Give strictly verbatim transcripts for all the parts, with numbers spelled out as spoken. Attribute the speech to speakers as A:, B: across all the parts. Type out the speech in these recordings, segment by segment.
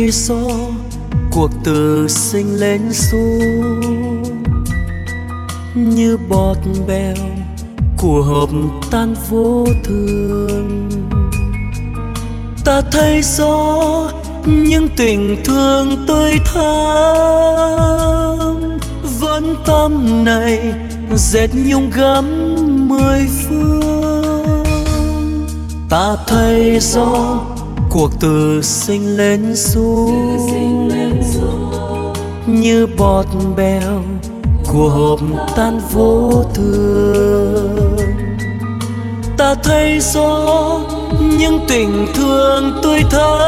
A: thay gió, cuộc từ sinh lên xuống như bọt bèo của hộp tan vô thường. Ta thấy gió những tình thương tươi thắm, vẫn tâm này dệt nhung gấm mười phương. Ta thấy gió cuộc từ sinh lên xuống như bọt bèo của hộp tan vô thường. Ta thấy gió những tình thương tươi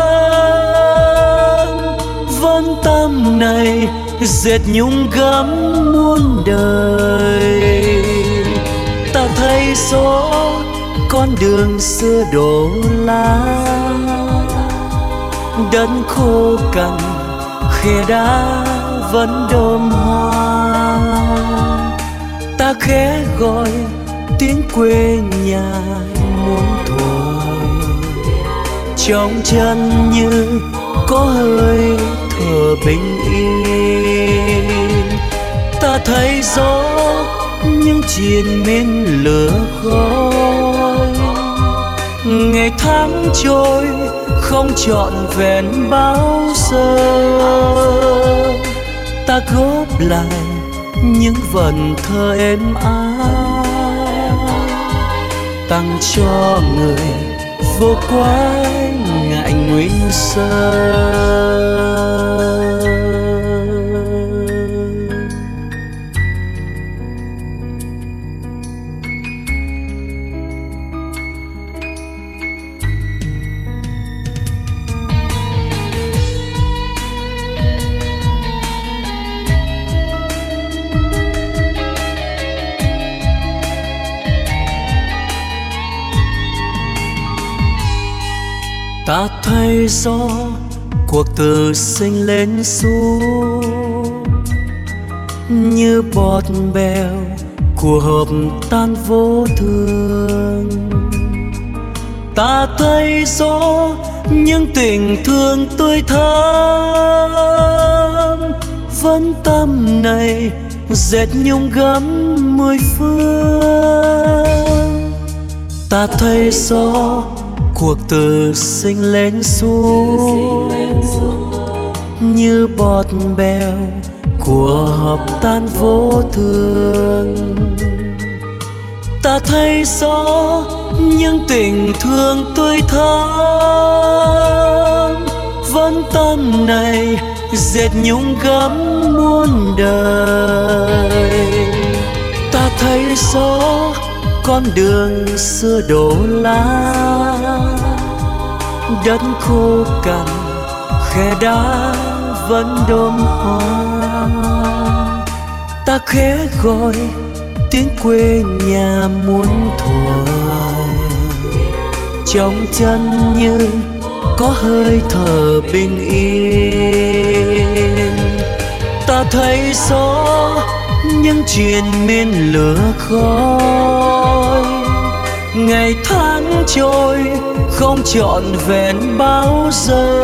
A: thắm, vẫn tâm này dệt nhung gấm muôn đời. Ta thấy gió con đường xưa đổ lá, đất khô cằn khe đá vẫn đơm hoa. Ta khẽ gọi tiếng quê nhà muôn thuở, trong chân như có hơi thở bình yên. Ta thấy gió những triền miên lửa khói, ngày tháng trôi không trọn vẹn bao giờ. Ta góp lại những vần thơ êm ái, tặng cho người vô quái ngại nguyên sơ. Ta thấy gió cuộc từ sinh lên xuống như bọt bèo của hộp tan vô thường. Ta thấy gió những tình thương tươi thắm, vẫn tâm này dệt nhung gấm mười phương. Ta thấy gió cuộc từ sinh lên xuống như bọt bèo của hộp tan vô thường. Ta thấy gió những tình thương tươi thắm, vẫn tâm này dệt nhung gấm muôn đời. Ta thấy gió con đường xưa đổ lá, đất khô cằn khe đá vẫn đơm hoa. Ta khẽ gọi tiếng quê nhà muôn thuở, trong chân như có hơi thở bình yên. Ta thấy gió những triền miên lửa khói, ngày tháng trôi không trọn vẹn bao giờ.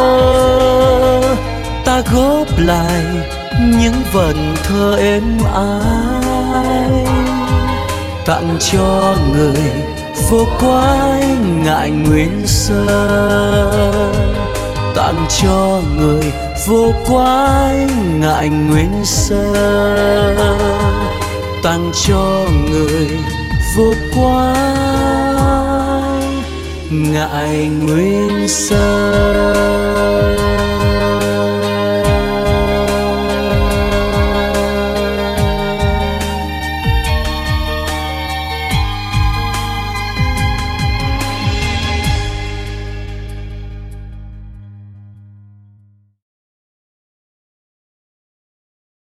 A: Ta góp lại những vần thơ êm ái, tặng cho người vô quái ngại nguyên sơ. Tặng cho người vô quái ngại nguyên sơ. Tặng cho người vô quái ngại nguyên sơ.